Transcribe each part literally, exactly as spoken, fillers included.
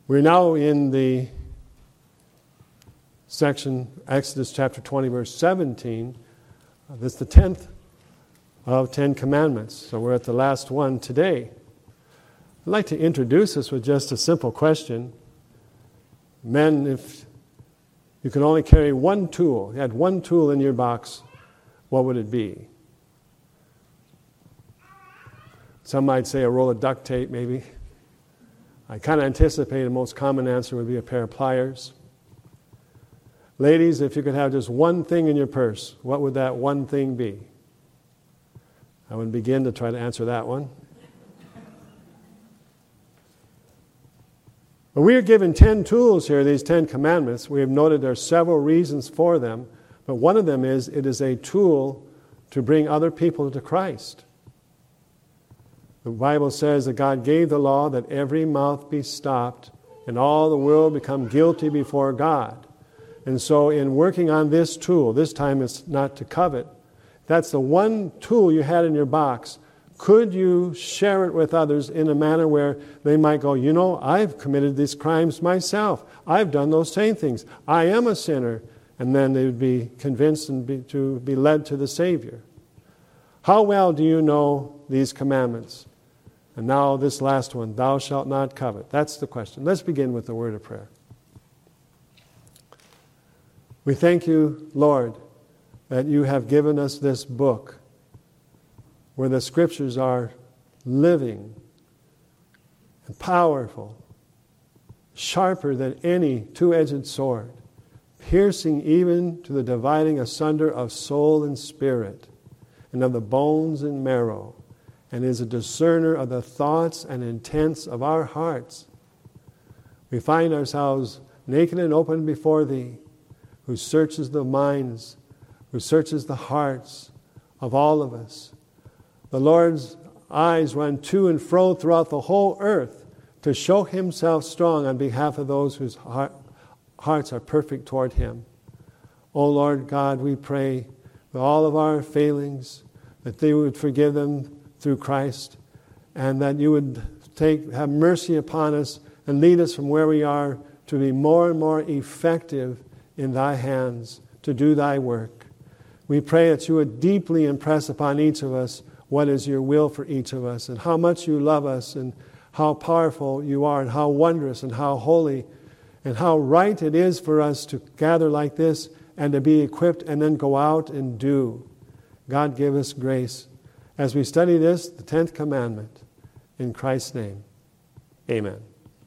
We're now in the section, Exodus chapter twenty, verse seventeen. That's the tenth of Ten Commandments. So we're at the last one today. I'd like to introduce us with just a simple question. Men, if you could only carry one tool, you had one tool in your box, what would it be? Some might say a roll of duct tape, maybe. I kind of anticipate the most common answer would be a pair of pliers. Ladies, if you could have just one thing in your purse, what would that one thing be? I would begin to try to answer that one. But we are given ten tools here, these Ten Commandments. We have noted there are several reasons for them, but one of them is it is a tool to bring other people to Christ. The Bible says that God gave the law that every mouth be stopped and all the world become guilty before God. And so in working on this tool, this time it's not to covet, that's the one tool you had in your box. Could you share it with others in a manner where they might go, you know, I've committed these crimes myself. I've done those same things. I am a sinner. And then they would be convinced and be, to be led to the Savior. How well do you know these commandments? And now this last one, thou shalt not covet. That's the question. Let's begin with the word of prayer. We thank you, Lord, that you have given us this book where the Scriptures are living and powerful, sharper than any two-edged sword, piercing even to the dividing asunder of soul and spirit, and of the bones and marrow, and is a discerner of the thoughts and intents of our hearts. We find ourselves naked and open before Thee, who searches the minds, who searches the hearts of all of us. The Lord's eyes run to and fro throughout the whole earth to show Himself strong on behalf of those whose heart, hearts are perfect toward Him. O Lord God, we pray for all of our failings, that Thee would forgive them through Christ, and that You would take have mercy upon us and lead us from where we are to be more and more effective in Thy hands to do Thy work. We pray that You would deeply impress upon each of us what is Your will for each of us, and how much You love us, and how powerful You are, and how wondrous and how holy, and how right it is for us to gather like this and to be equipped and then go out and do. God, give us grace as we study this, the tenth commandment. In Christ's name, amen.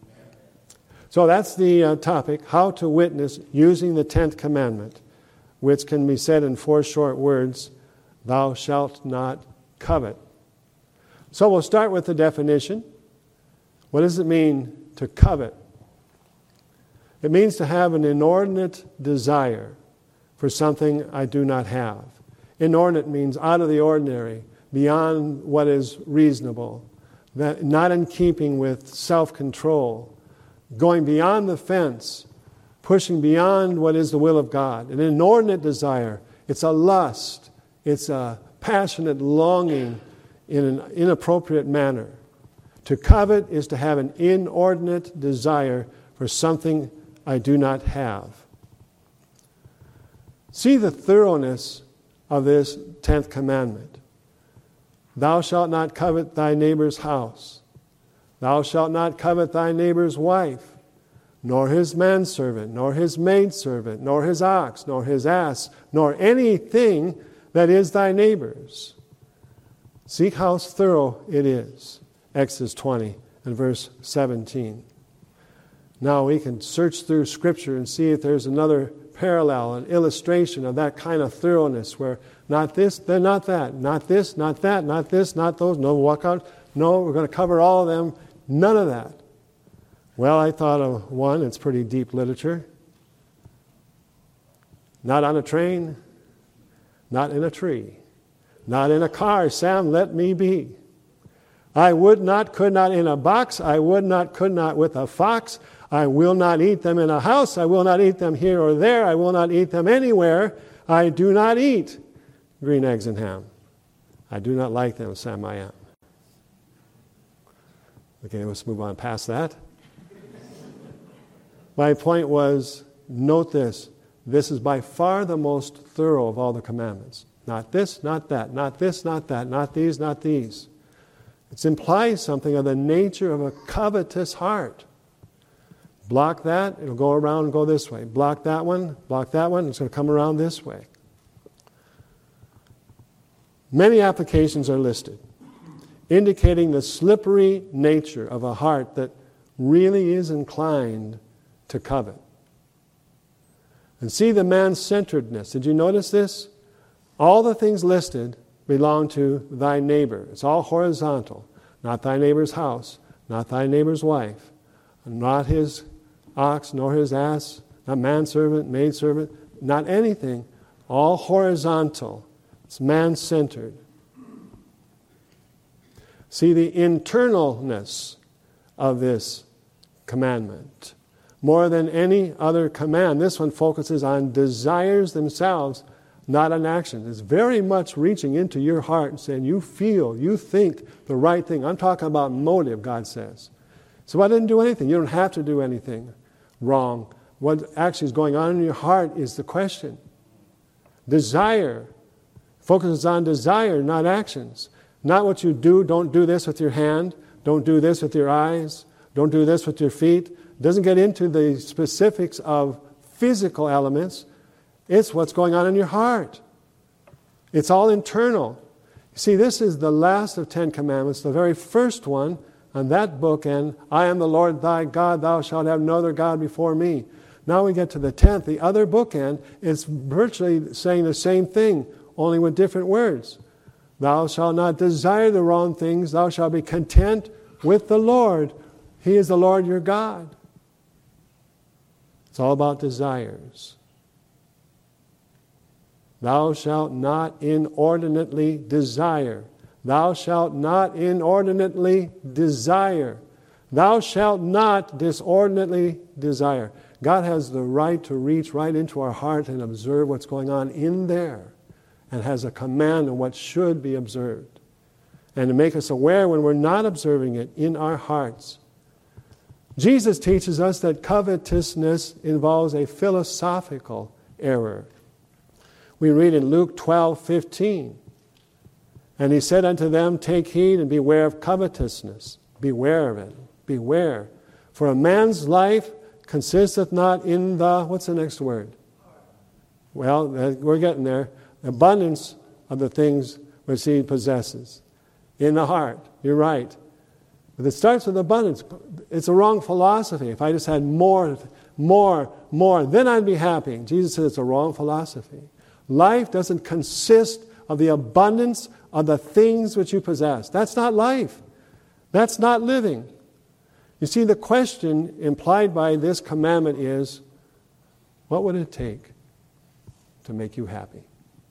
So that's the uh, topic, how to witness using the tenth commandment, which can be said in four short words, thou shalt not covet. So we'll start with the definition. What does it mean to covet? It means to have an inordinate desire for something I do not have. Inordinate means out of the ordinary, beyond what is reasonable, that not in keeping with self-control, going beyond the fence, pushing beyond what is the will of God. An inordinate desire. It's a lust. It's a passionate longing in an inappropriate manner. To covet is to have an inordinate desire for something I do not have. See the thoroughness of this tenth commandment. Thou shalt not covet thy neighbor's house. Thou shalt not covet thy neighbor's wife, nor his manservant, nor his maidservant, nor his ox, nor his ass, nor anything that is thy neighbor's. See how thorough it is. Exodus twenty and verse seventeen. Now we can search through Scripture and see if there's another parallel, an illustration of that kind of thoroughness where not this, then not that, not this, not that, not this, not those, no walk out, no, we're going to cover all of them, none of that. Well, I thought of one, it's pretty deep literature. Not on a train, not in a tree, not in a car, Sam, let me be. I would not, could not in a box, I would not, could not with a fox, I will not eat them in a house, I will not eat them here or there, I will not eat them anywhere, I do not eat green eggs and ham. I do not like them, Sam, I am. Okay, let's move on past that. My point was, note this. This is by far the most thorough of all the commandments. Not this, not that, not this, not that, not these, not these. It implies something of the nature of a covetous heart. Block that, it'll go around and go this way. Block that one, block that one, it's going to come around this way. Many applications are listed, indicating the slippery nature of a heart that really is inclined to covet. And see the man-centeredness. Did you notice this? All the things listed belong to thy neighbor. It's all horizontal. Not thy neighbor's house, not thy neighbor's wife, not his ox, nor his ass, not manservant, maidservant, not anything. All horizontal. It's man-centered. See the internalness of this commandment. More than any other command, this one focuses on desires themselves, not on actions. It's very much reaching into your heart and saying, you feel, you think the right thing. I'm talking about motive, God says. So I didn't do anything. You don't have to do anything wrong. What actually is going on in your heart is the question. Desire focuses on desire, not actions. Not what you do. Don't do this with your hand. Don't do this with your eyes. Don't do this with your feet. Doesn't get into the specifics of physical elements. It's what's going on in your heart. It's all internal. See, this is the last of Ten Commandments, the very first one on that bookend. I am the Lord thy God, thou shalt have no other God before me. Now we get to the tenth, the other bookend. It's virtually saying the same thing, only with different words. Thou shalt not desire the wrong things, thou shalt be content with the Lord. He is the Lord your God. It's all about desires. Thou shalt not inordinately desire. Thou shalt not inordinately desire. Thou shalt not disordinately desire. God has the right to reach right into our heart and observe what's going on in there, and has a command on what should be observed, and to make us aware when we're not observing it in our hearts. Jesus teaches us that covetousness involves a philosophical error. We read in Luke twelve fifteen, and he said unto them, take heed and beware of covetousness. Beware of it. Beware. For a man's life consisteth not in the, what's the next word? Well, we're getting there. Abundance of the things which he possesses. In the heart. You're right. But it starts with abundance. It's a wrong philosophy. If I just had more, more, more, then I'd be happy. Jesus said it's a wrong philosophy. Life doesn't consist of the abundance of the things which you possess. That's not life. That's not living. You see, the question implied by this commandment is, what would it take to make you happy?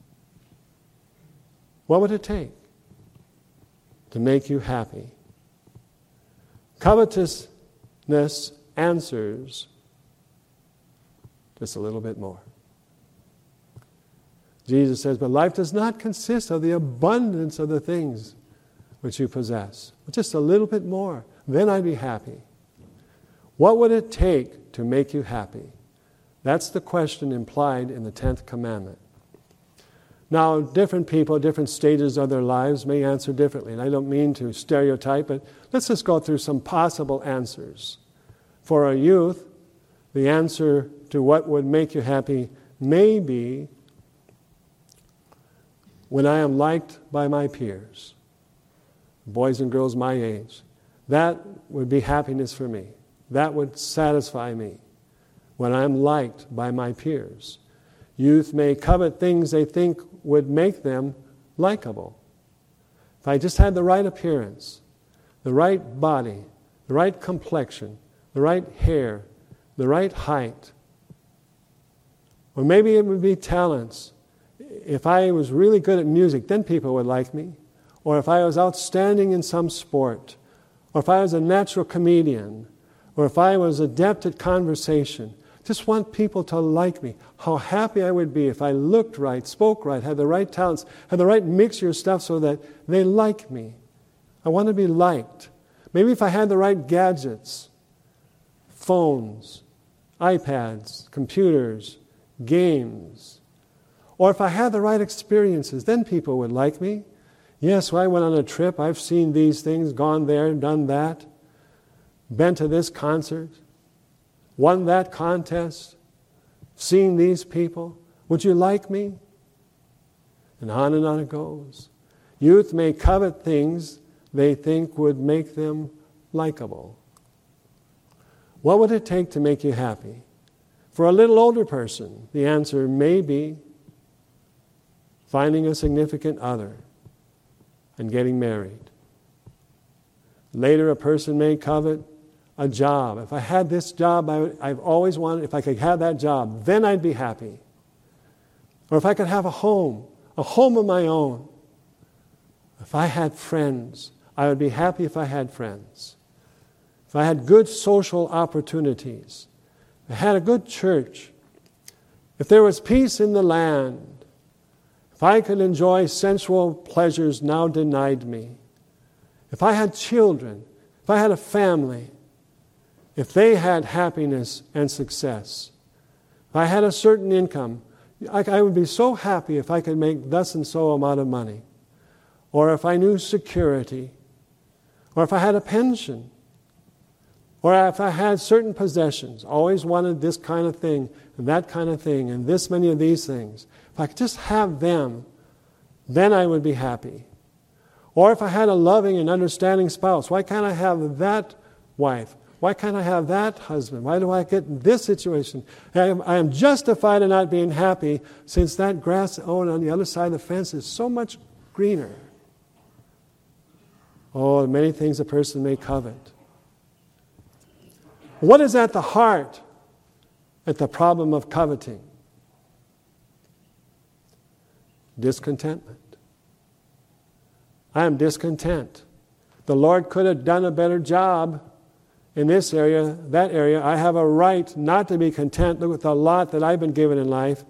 What would it take to make you happy? Covetousness answers just a little bit more. Jesus says, but life does not consist of the abundance of the things which you possess. Just a little bit more. Then I'd be happy. What would it take to make you happy? That's the question implied in the tenth commandment. Now, different people at different stages of their lives may answer differently. And I don't mean to stereotype, but let's just go through some possible answers. For a youth, the answer to what would make you happy may be when I am liked by my peers, boys and girls my age. That would be happiness for me. That would satisfy me when I'm liked by my peers. Youth may covet things they think would make them likable. If I just had the right appearance, the right body, the right complexion, the right hair, the right height, or maybe it would be talents. If I was really good at music, then people would like me. Or if I was outstanding in some sport, or if I was a natural comedian, or if I was adept at conversation. Just want people to like me. How happy I would be if I looked right, spoke right, had the right talents, had the right mixture of stuff so that they like me. I want to be liked. Maybe if I had the right gadgets, phones, iPads, computers, games. Or if I had the right experiences, then people would like me. Yes, well, I went on a trip, I've seen these things, gone there, done that, been to this concert, won that contest, seen these people. Would you like me? And on and on it goes. Youth may covet things they think would make them likable. What would it take to make you happy? For a little older person, the answer may be finding a significant other and getting married. Later, a person may covet a job. If I had this job, I would, I've always wanted, if I could have that job, then I'd be happy. Or if I could have a home, a home of my own. If I had friends, I would be happy if I had friends. If I had good social opportunities, if I had a good church, if there was peace in the land, if I could enjoy sensual pleasures now denied me, if I had children, if I had a family, if they had happiness and success, if I had a certain income, I, I would be so happy if I could make thus and so amount of money. Or if I knew security, or if I had a pension, or if I had certain possessions, always wanted this kind of thing, and that kind of thing, and this many of these things. If I could just have them, then I would be happy. Or if I had a loving and understanding spouse, why can't I have that wife? Why can't I have that husband? Why do I get this situation? I am, I am justified in not being happy since that grass oh, on the other side of the fence is so much greener. Oh, many things a person may covet. What is at the heart at the problem of coveting? Discontentment. I am discontent. The Lord could have done a better job in this area, that area. I have a right not to be content with the lot that I've been given in life.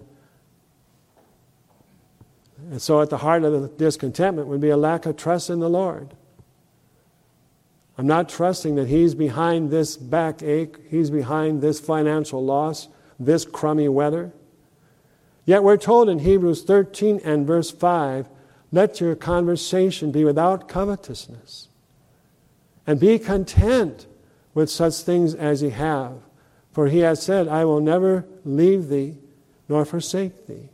And so at the heart of the discontentment would be a lack of trust in the Lord. I'm not trusting that He's behind this backache, He's behind this financial loss, this crummy weather. Yet we're told in Hebrews thirteen and verse five, let your conversation be without covetousness, and be content with such things as ye have. For He has said, I will never leave thee nor forsake thee.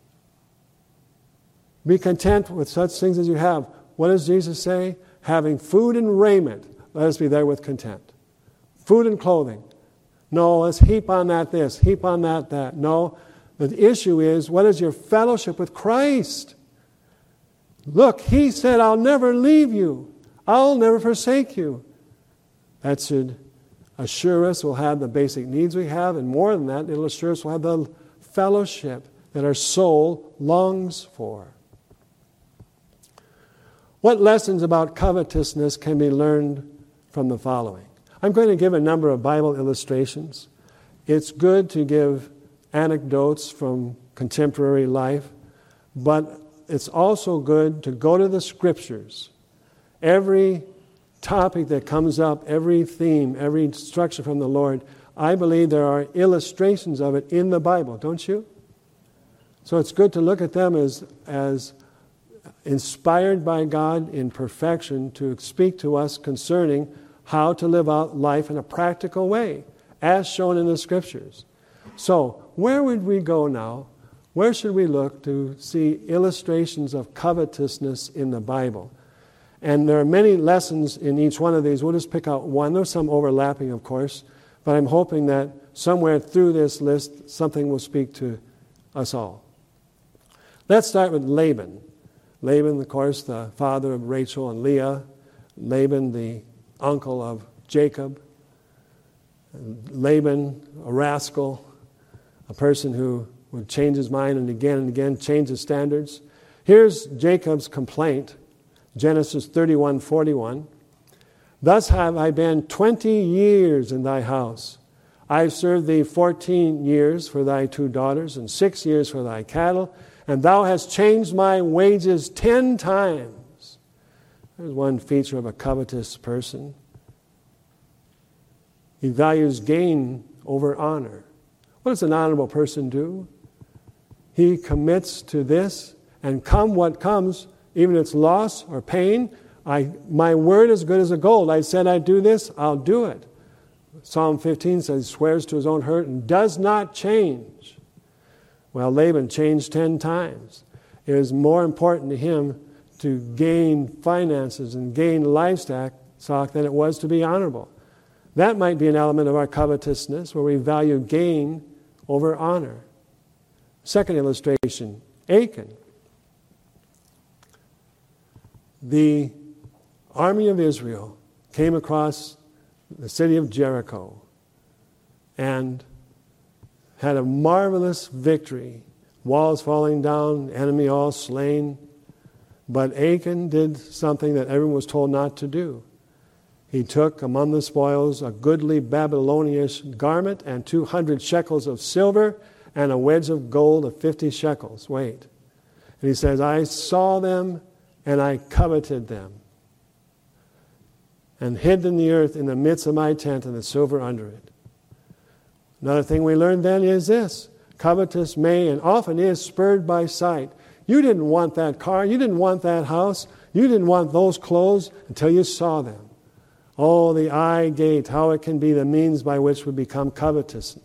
Be content with such things as you have. What does Jesus say? Having food and raiment, let us be there with content. Food and clothing. No, let's heap on that this, heap on that that. No, the issue is, what is your fellowship with Christ? Look, He said, I'll never leave you. I'll never forsake you. That should assure us we'll have the basic needs we have, and more than that, it'll assure us we'll have the fellowship that our soul longs for. What lessons about covetousness can be learned from the following? I'm going to give a number of Bible illustrations. It's good to give anecdotes from contemporary life, but it's also good to go to the Scriptures. Every topic that comes up, every theme, every instruction from the Lord, I believe there are illustrations of it in the Bible, don't you? So it's good to look at them as, as inspired by God in perfection to speak to us concerning how to live out life in a practical way, as shown in the Scriptures. So, where would we go now? Where should we look to see illustrations of covetousness in the Bible? And there are many lessons in each one of these. We'll just pick out one. There's some overlapping, of course, but I'm hoping that somewhere through this list, something will speak to us all. Let's start with Laban. Laban, of course, the father of Rachel and Leah. Laban, the uncle of Jacob. Laban, a rascal, a person who would change his mind and again and again change his standards. Here's Jacob's complaint, Genesis thirty-one forty-one. Thus have I been twenty years in thy house. I have served thee fourteen years for thy two daughters, and six years for thy cattle, and thou hast changed my wages ten times. There's one feature of a covetous person. He values gain over honor. What does an honorable person do? He commits to this, and come what comes, even if it's loss or pain, I, my word is good as a gold. I said I'd do this, I'll do it. Psalm fifteen says, he swears to his own hurt and does not change. Well, Laban changed ten times. It was more important to him to gain finances and gain livestock than it was to be honorable. That might be an element of our covetousness, where we value gain over honor. Second illustration, Achan. The army of Israel came across the city of Jericho and had a marvelous victory. Walls falling down, enemy all slain. But Achan did something that everyone was told not to do. He took among the spoils a goodly Babylonian garment and two hundred shekels of silver and a wedge of gold of fifty shekels weight. And he says, I saw them and I coveted them, and hid in the earth in the midst of my tent and the silver under it. Another thing we learned then is this. Covetous may and often is spurred by sight. You didn't want that car. You didn't want that house. You didn't want those clothes until you saw them. Oh, the eye gate, how it can be the means by which we become covetous.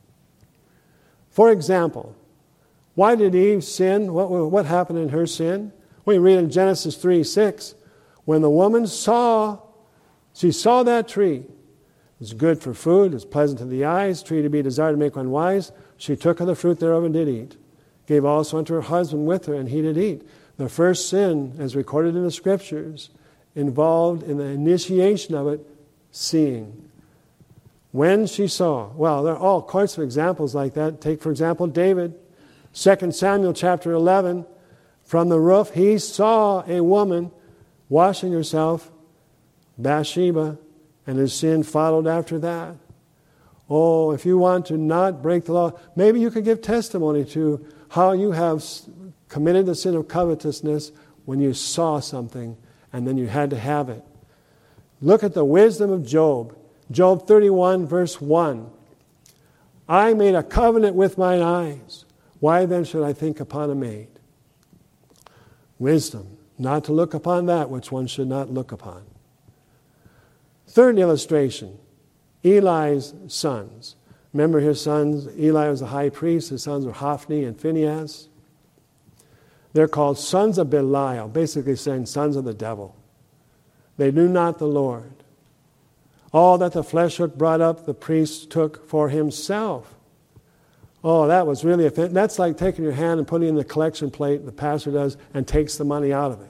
For example, why did Eve sin? What, what happened in her sin? We read in Genesis three six, when the woman saw, she saw that tree. It was good for food, it was pleasant to the eyes, tree to be desired to make one wise. She took of the fruit thereof and did eat. Gave also unto her husband with her, and he did eat. The first sin, as recorded in the Scriptures, involved in the initiation of it, seeing. When she saw, well, there are all sorts of examples like that. Take, for example, David. Second Samuel chapter eleven, from the roof, he saw a woman washing herself, Bathsheba, and his sin followed after that. Oh, if you want to not break the law, maybe you could give testimony to how you have committed the sin of covetousness when you saw something and then you had to have it. Look at the wisdom of Job. Job thirty-one, verse one. I made a covenant with mine eyes. Why then should I think upon a maid? Wisdom, not to look upon that which one should not look upon. Third illustration, Eli's sons. Remember his sons, Eli was the high priest, his sons were Hophni and Phinehas. They're called sons of Belial, basically saying sons of the devil. They knew not the Lord. All that the flesh hook brought up, the priest took for himself. Oh, that was really, a that's like taking your hand and putting it in the collection plate, the pastor does, and takes the money out of it.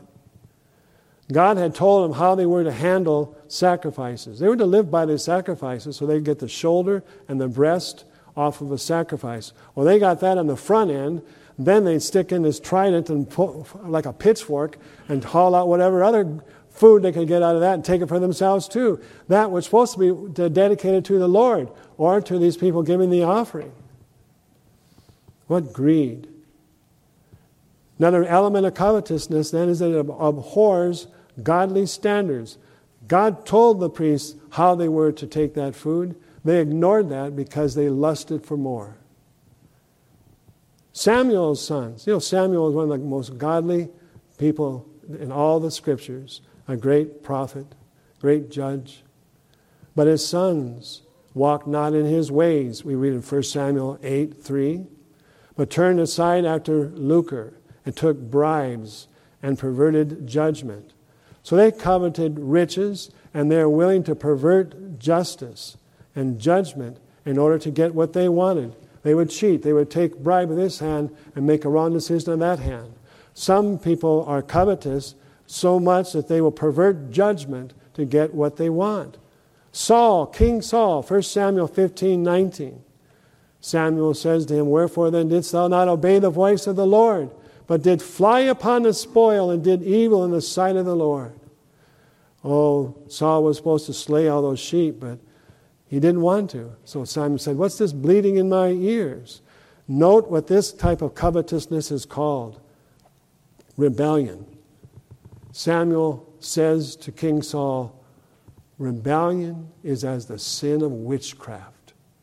God had told them how they were to handle sacrifices. They were to live by their sacrifices, so they'd get the shoulder and the breast off of a sacrifice. Well, they got that on the front end. Then they'd stick in this trident and pull, like a pitchfork, and haul out whatever other food they could get out of that and take it for themselves too. That was supposed to be dedicated to the Lord or to these people giving the offering. What greed. Another element of covetousness then is that it abhors godly standards. God told the priests how they were to take that food. They ignored that because they lusted for more. Samuel's sons. You know, Samuel was one of the most godly people in all the Scriptures. A great prophet, great judge. But his sons walked not in his ways. We read in First Samuel eight three. But turned aside after lucre and took bribes and perverted judgment. So they coveted riches, and they're willing to pervert justice and judgment in order to get what they wanted. They would cheat. They would take bribe with this hand and make a wrong decision on that hand. Some people are covetous so much that they will pervert judgment to get what they want. Saul, King Saul, First Samuel fifteen nineteen. Samuel says to him, wherefore then didst thou not obey the voice of the Lord, but did fly upon the spoil and did evil in the sight of the Lord? Oh, Saul was supposed to slay all those sheep, but he didn't want to. So Samuel said, what's this bleating in my ears? Note what this type of covetousness is called. Rebellion. Samuel says to King Saul, rebellion is as the sin of witchcraft.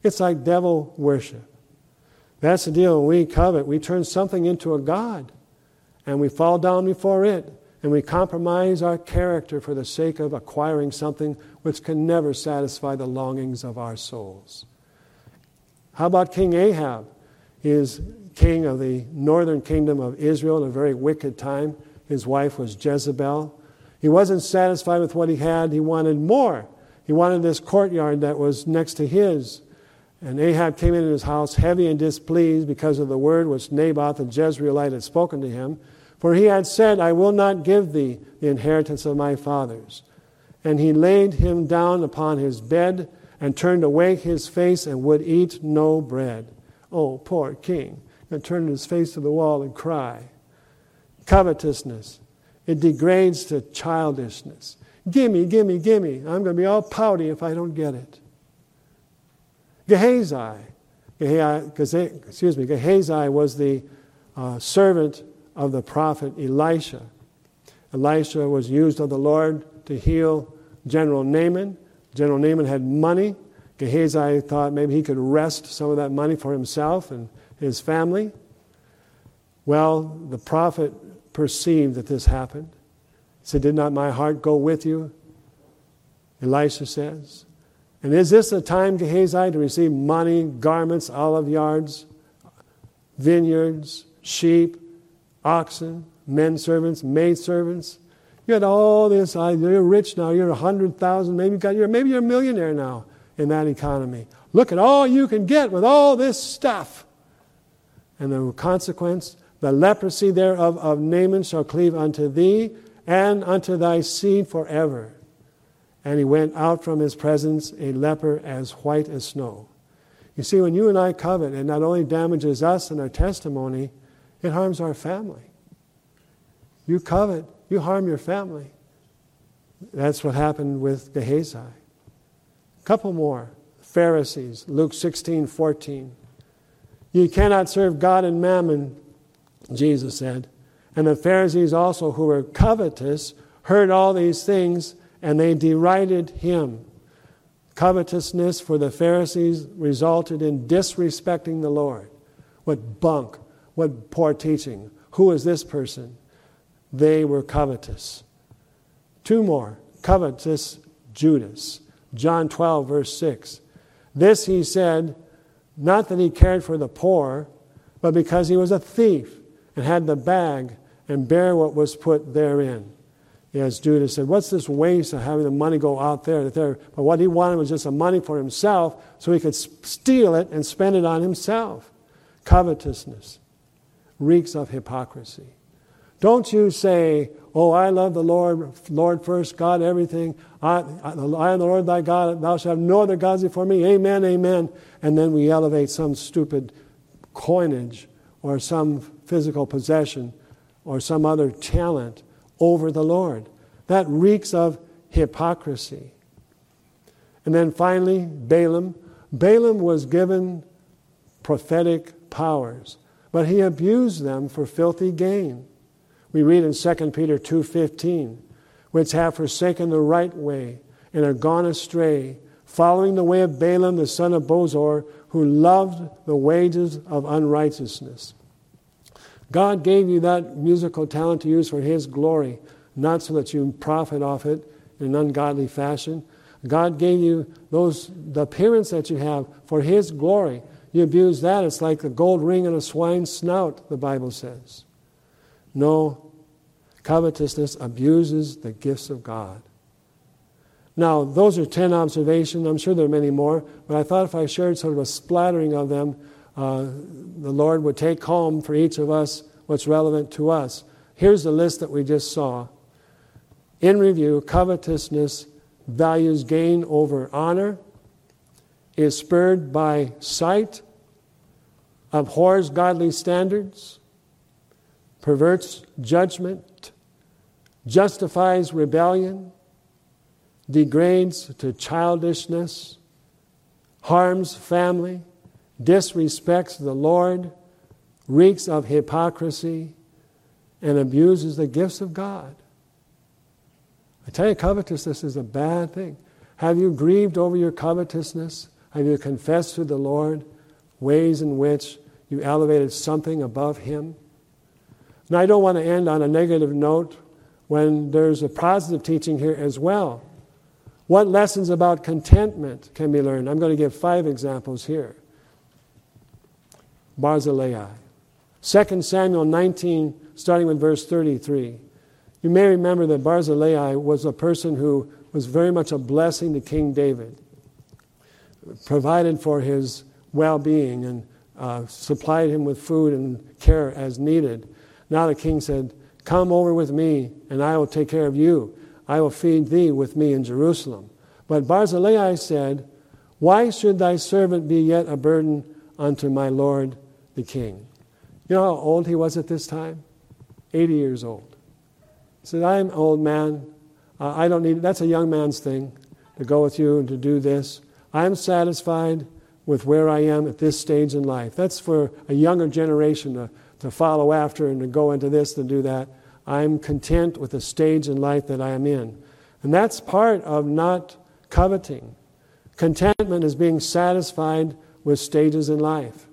It's like devil worship. That's the deal. When we covet, we turn something into a god, and we fall down before it, and we compromise our character for the sake of acquiring something which can never satisfy the longings of our souls. How about King Ahab? He is king of the northern kingdom of Israel in a very wicked time. His wife was Jezebel. He wasn't satisfied with what he had. He wanted more. He wanted this courtyard that was next to his. And Ahab came into his house heavy and displeased because of the word which Naboth the Jezreelite had spoken to him. For he had said, I will not give thee the inheritance of my fathers. And he laid him down upon his bed and turned away his face and would eat no bread. Oh, poor king. And turned his face to the wall and cry. Covetousness. It degrades to childishness. Gimme, gimme, gimme. I'm going to be all pouty if I don't get it. Gehazi. Gehazi excuse me, Gehazi was the uh, servant of the prophet Elisha. Elisha was used of the Lord to heal General Naaman. General Naaman had money. Gehazi thought maybe he could wrest some of that money for himself and his family. Well, the prophet perceived that this happened. He said, did not my heart go with you? Elisha says. And is this the time, Gehazi, to receive money, garments, olive yards, vineyards, sheep, oxen, men servants, maid servants? You had all this. You're rich now. You're a hundred thousand. Maybe you got. You're maybe you're a millionaire now in that economy. Look at all you can get with all this stuff. And the consequence: the leprosy thereof of Naaman shall cleave unto thee and unto thy seed forever. And he went out from his presence a leper as white as snow. You see, when you and I covet, it not only damages us and our testimony, it harms our family. You covet, you harm your family. That's what happened with Gehazi. A couple more. Pharisees, Luke sixteen fourteen. You cannot serve God and mammon, Jesus said. And the Pharisees also, who were covetous, heard all these things, and they derided him. Covetousness for the Pharisees resulted in disrespecting the Lord. What bunk, what poor teaching. Who is this person? They were covetous. Two more. Covetous Judas. John twelve, verse six. This he said, not that he cared for the poor, but because he was a thief and had the bag and bare what was put therein. Yes, Judas said, what's this waste of having the money go out there? there? But what he wanted was just the money for himself so he could steal it and spend it on himself. Covetousness reeks of hypocrisy. Don't you say, oh, I love the Lord, Lord first, God, everything. I, I, I am the Lord thy God. Thou shalt have no other gods before me. Amen, amen. And then we elevate some stupid coinage or some physical possession or some other talent over the Lord. That reeks of hypocrisy. And then finally, Balaam. Balaam was given prophetic powers, but he abused them for filthy gain. We read in Second Peter two fifteen, which have forsaken the right way and are gone astray, following the way of Balaam the son of Bosor, who loved the wages of unrighteousness. God gave you that musical talent to use for His glory, not so that you profit off it in an ungodly fashion. God gave you those the appearance that you have for His glory. You abuse that, it's like the gold ring in a swine's snout, the Bible says. No, covetousness abuses the gifts of God. Now, those are ten observations. I'm sure there are many more, but I thought if I shared sort of a splattering of them, uh, the Lord would take home for each of us what's relevant to us. Here's the list that we just saw. In review, covetousness values gain over honor, is spurred by sight, abhors godly standards, perverts judgment, justifies rebellion, degrades to childishness, harms family, disrespects the Lord, reeks of hypocrisy, and abuses the gifts of God. I tell you, covetousness is a bad thing. Have you grieved over your covetousness? Have you confessed to the Lord ways in which you elevated something above Him? Now, I don't want to end on a negative note when there's a positive teaching here as well. What lessons about contentment can be learned? I'm going to give five examples here. Barzillai. Second Samuel nineteen, starting with verse thirty-three. You may remember that Barzillai was a person who was very much a blessing to King David, provided for his well-being and uh, supplied him with food and care as needed. Now the king said, "Come over with me, and I will take care of you. I will feed thee with me in Jerusalem." But Barzillai said, "Why should thy servant be yet a burden unto my lord the king?" You know how old he was at this time? eighty years old. He said, "I'm an old man. Uh, I don't need, that's a young man's thing, to go with you and to do this. I'm satisfied with where I am at this stage in life." That's for a younger generation to, to follow after and to go into this and do that. I'm content with the stage in life that I am in. And that's part of not coveting. Contentment is being satisfied with stages in life.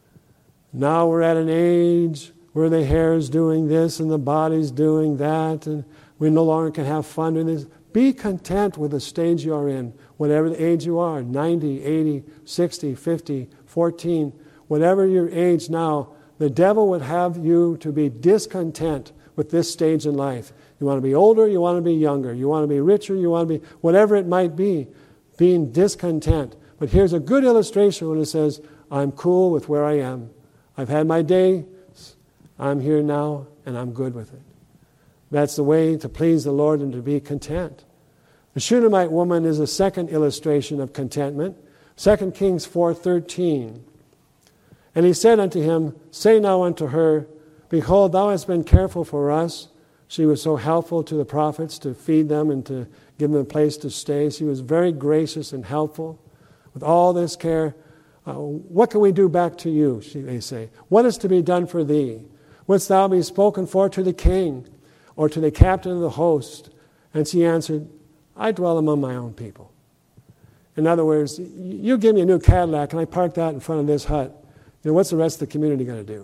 Now we're at an age where the hair is doing this and the body's doing that, and we no longer can have fun doing this. Be content with the stage you are in, whatever the age you are, ninety, eighty, sixty, fifty, fourteen, whatever your age now, the devil would have you to be discontent with this stage in life. You want to be older, you want to be younger, you want to be richer, you want to be, whatever it might be, being discontent. But here's a good illustration when it says, I'm cool with where I am. I've had my day, I'm here now, and I'm good with it. That's the way to please the Lord and to be content. The Shunammite woman is a second illustration of contentment. Second Kings four thirteen. And he said unto him, "Say now unto her, Behold, thou hast been careful for us." She was so helpful to the prophets to feed them and to give them a place to stay. She was very gracious and helpful with all this care. Uh, what can we do back to you, she, they say. What is to be done for thee? Wouldst thou be spoken for to the king or to the captain of the host? And she answered, I dwell among my own people. In other words, you give me a new Cadillac and I park that in front of this hut. You know, what's the rest of the community going to do?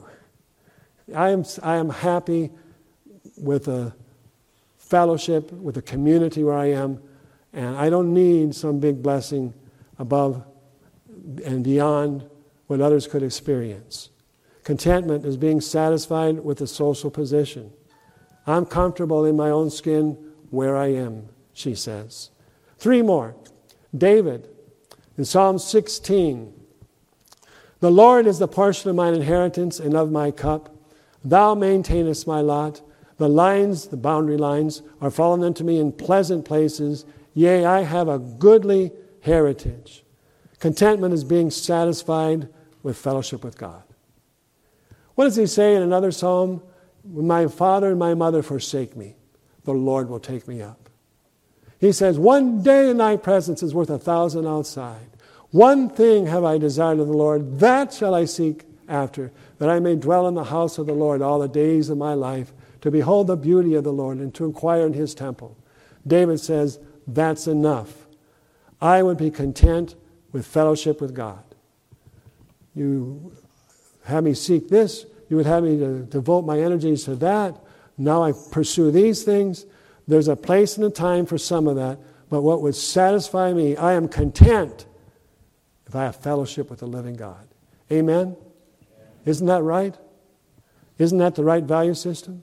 I am, I am happy with a fellowship, with a community where I am, and I don't need some big blessing above and beyond what others could experience. Contentment is being satisfied with a social position. I'm comfortable in my own skin where I am, she says. Three more. David, in Psalm sixteen, the Lord is the portion of mine inheritance and of my cup. Thou maintainest my lot. The lines, the boundary lines, are fallen unto me in pleasant places. Yea, I have a goodly heritage. Contentment is being satisfied with fellowship with God. What does he say in another psalm? When my father and my mother forsake me, the Lord will take me up. He says, one day in thy presence is worth a thousand outside. One thing have I desired of the Lord, that shall I seek after, that I may dwell in the house of the Lord all the days of my life, to behold the beauty of the Lord and to inquire in his temple. David says, that's enough. I would be content with fellowship with God. You have me seek this, you would have me to devote my energies to that. Now I pursue these things. There's a place and a time for some of that, but what would satisfy me, I am content if I have fellowship with the living God. Amen? Isn't that right? Isn't that the right value system?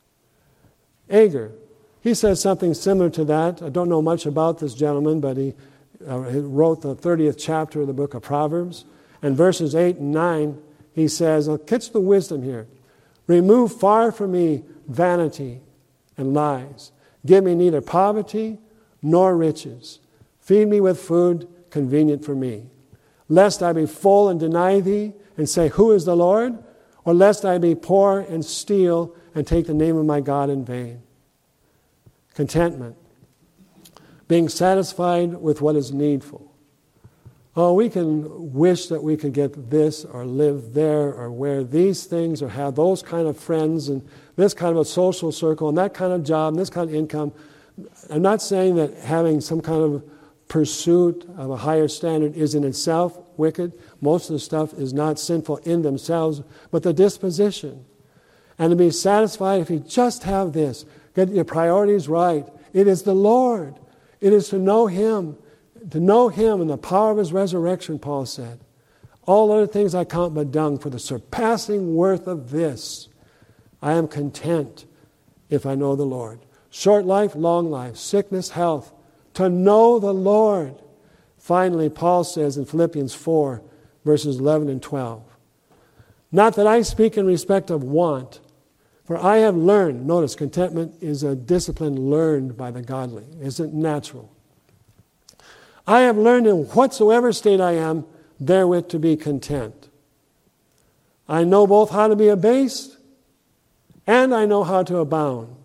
Agur, he says something similar to that. I don't know much about this gentleman, but he, uh, he wrote the thirtieth chapter of the book of Proverbs. And verses eight and nine, he says, I'll catch the wisdom here. Remove far from me vanity and lies. Give me neither poverty nor riches. Feed me with food convenient for me. Lest I be full and deny thee and say, who is the Lord? Or lest I be poor and steal and take the name of my God in vain. Contentment. Being satisfied with what is needful. Oh, we can wish that we could get this or live there or wear these things or have those kind of friends and this kind of a social circle and that kind of job and this kind of income. I'm not saying that having some kind of pursuit of a higher standard is in itself wicked. Most of the stuff is not sinful in themselves, but the disposition. And to be satisfied if you just have this, get your priorities right. It is the Lord. It is to know Him. To know Him and the power of His resurrection, Paul said. All other things I count but dung for the surpassing worth of this. I am content if I know the Lord. Short life, long life, sickness, health. To know the Lord. Finally, Paul says in Philippians four, verses eleven and twelve. Not that I speak in respect of want, for I have learned, notice contentment is a discipline learned by the godly. It isn't natural. I have learned in whatsoever state I am, therewith to be content. I know both how to be abased, and I know how to abound.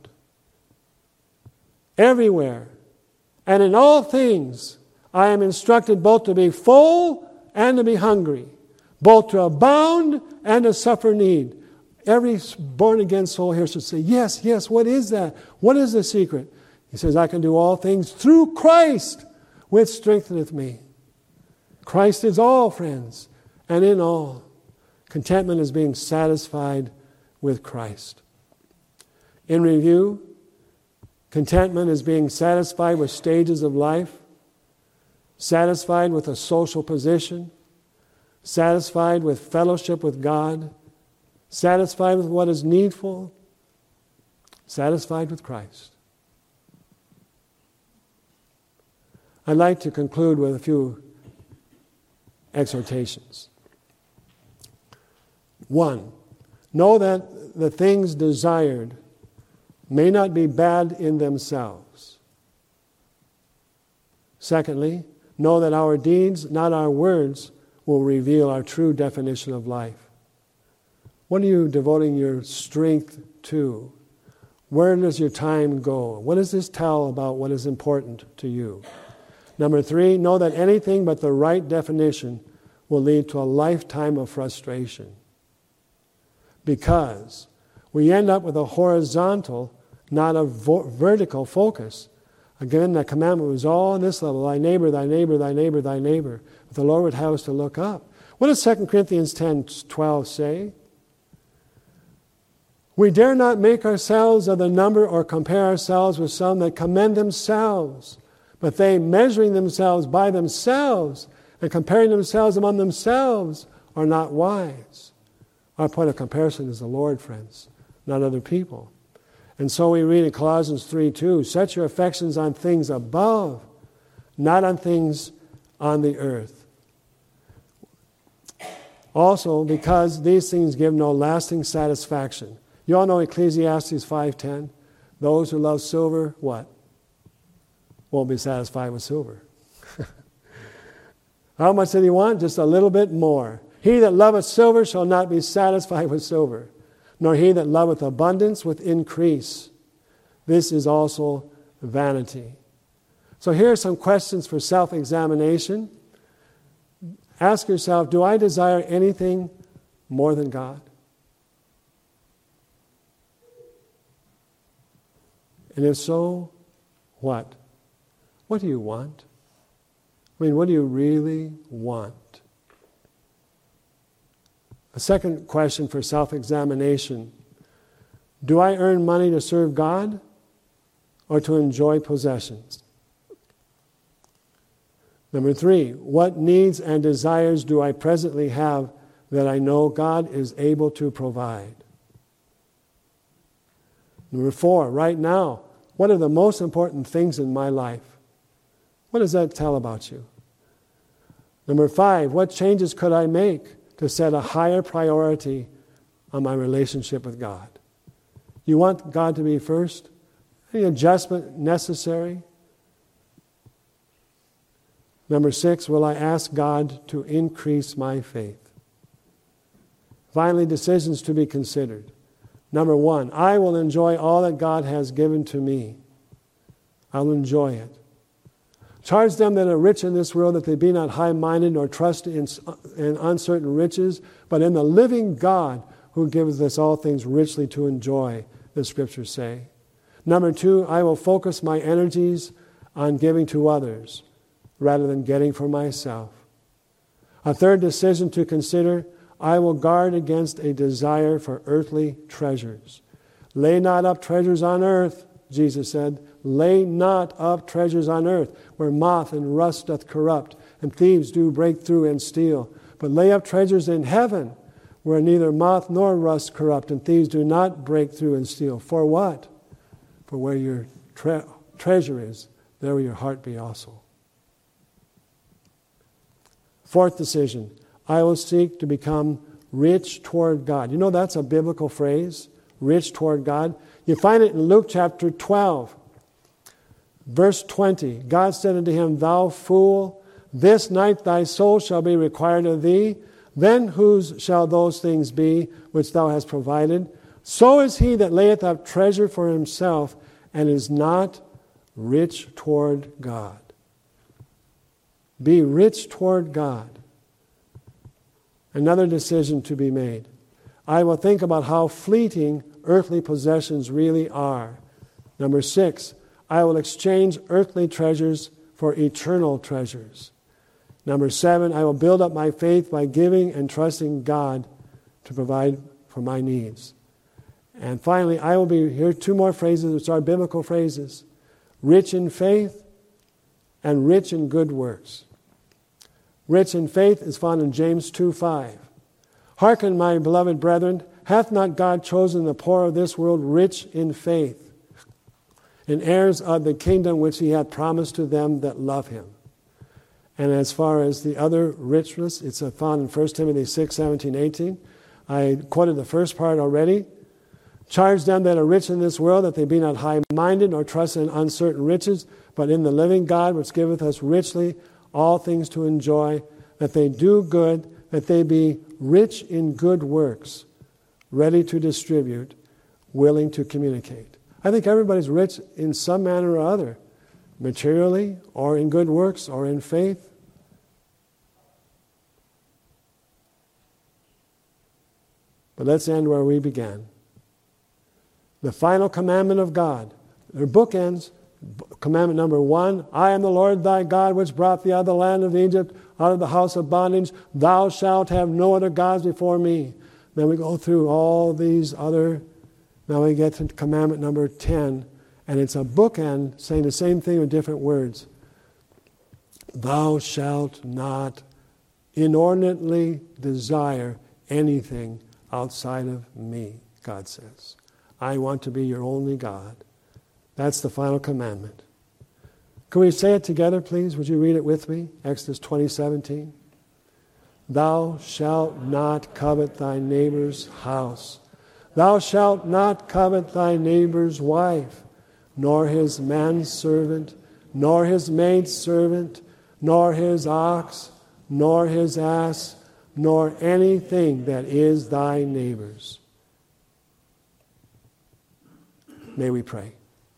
Everywhere, and in all things, I am instructed both to be full and to be hungry, both to abound and to suffer need. Every born-again soul here should say, yes, yes, what is that? What is the secret? He says, I can do all things through Christ, which strengtheneth me. Christ is all, friends, and in all. Contentment is being satisfied with Christ. In review, contentment is being satisfied with stages of life, satisfied with a social position, satisfied with fellowship with God, satisfied with what is needful, satisfied with Christ. I'd like to conclude with a few exhortations. One, know that the things desired may not be bad in themselves. Secondly, know that our deeds, not our words, will reveal our true definition of life. What are you devoting your strength to? Where does your time go? What does this tell about what is important to you? Number three, know that anything but the right definition will lead to a lifetime of frustration. Because we end up with a horizontal, not a vo- vertical focus. Again, the commandment was all on this level, thy neighbor, thy neighbor, thy neighbor, thy neighbor. But the Lord would have us to look up. What does Second Corinthians ten twelve say? We dare not make ourselves of the number or compare ourselves with some that commend themselves. But they, measuring themselves by themselves and comparing themselves among themselves, are not wise. Our point of comparison is the Lord, friends, not other people. And so we read in Colossians three two, set your affections on things above, not on things on the earth. Also, because these things give no lasting satisfaction. You all know Ecclesiastes five ten. Those who love silver, what? Won't be satisfied with silver. How much did he want? Just a little bit more. He that loveth silver shall not be satisfied with silver, nor he that loveth abundance with increase. This is also vanity. So here are some questions for self-examination. Ask yourself, do I desire anything more than God? And if so, what? What do you want? I mean, what do you really want? A second question for self-examination. Do I earn money to serve God or to enjoy possessions? Number three, what needs and desires do I presently have that I know God is able to provide? Number four, right now, what are the most important things in my life? What does that tell about you? Number five, what changes could I make to set a higher priority on my relationship with God? You want God to be first? Any adjustment necessary? Number six, will I ask God to increase my faith? Finally, decisions to be considered. Number one, I will enjoy all that God has given to me. I'll enjoy it. Charge them that are rich in this world that they be not high-minded nor trust in, in uncertain riches, but in the living God who gives us all things richly to enjoy, the Scriptures say. Number two, I will focus my energies on giving to others. rather than getting for myself. A third decision to consider, I will guard against a desire for earthly treasures. Lay not up treasures on earth, Jesus said. Lay not up treasures on earth, where moth and rust doth corrupt, and thieves do break through and steal. But lay up treasures in heaven, where neither moth nor rust corrupt, and thieves do not break through and steal. For what? For where your tre- treasure is, there will your heart be also. Fourth decision, I will seek to become rich toward God. You know that's a biblical phrase, rich toward God. You find it in Luke chapter twelve, verse twenty. God said unto him, Thou fool, this night thy soul shall be required of thee. Then whose shall those things be which thou hast provided? So is he that layeth up treasure for himself and is not rich toward God. Be rich toward God. Another decision to be made. I will think about how fleeting earthly possessions really are. Number six, I will exchange earthly treasures for eternal treasures. Number seven, I will build up my faith by giving and trusting God to provide for my needs. And finally, I will be, here are two more phrases which are biblical phrases. Rich in faith and rich in good works. Rich in faith is found in James two five. Hearken, my beloved brethren, hath not God chosen the poor of this world rich in faith, and heirs of the kingdom which he hath promised to them that love him? And as far as the other richness, it's found in First Timothy six seventeen eighteen. I quoted the first part already. Charge them that are rich in this world, that they be not high-minded, nor trust in uncertain riches, but in the living God, which giveth us richly all things to enjoy, that they do good, that they be rich in good works, ready to distribute, willing to communicate. I think everybody's rich in some manner or other, materially, or in good works, or in faith. But let's end where we began. The final commandment of God. They're bookends. Commandment number one, I am the Lord thy God, which brought thee out of the land of Egypt, out of the house of bondage. Thou shalt have no other gods before me. Then we go through all these other, now we get to commandment number ten, and it's a bookend saying the same thing with different words. Thou shalt not inordinately desire anything outside of me, God says. I want to be your only God. That's the final commandment. Can we say it together, please? Would you read it with me? Exodus twenty seventeen. Thou shalt not covet thy neighbor's house. Thou shalt not covet thy neighbor's wife, nor his manservant, nor his maidservant, nor his ox, nor his ass, nor anything that is thy neighbor's. May we pray.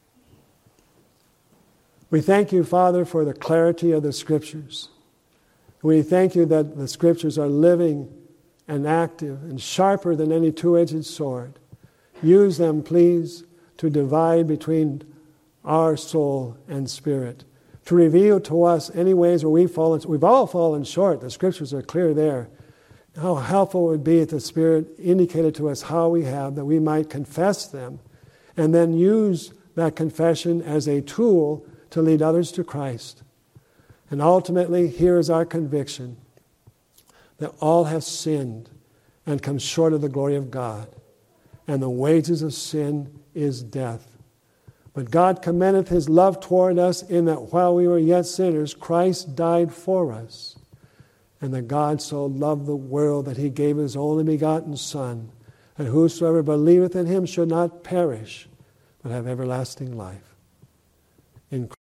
We thank you, Father, for the clarity of the Scriptures. We thank you that the Scriptures are living and active and sharper than any two-edged sword. Use them, please, to divide between our soul and spirit, to reveal to us any ways where we've fallen. We've all fallen short. The Scriptures are clear there. How helpful it would be if the Spirit indicated to us how we have, that we might confess them and then use that confession as a tool to lead others to Christ. And ultimately, here is our conviction that all have sinned and come short of the glory of God. And the wages of sin is death. But God commendeth his love toward us in that while we were yet sinners, Christ died for us. And that God so loved the world that he gave his only begotten Son, and whosoever believeth in him should not perish, but have everlasting life. In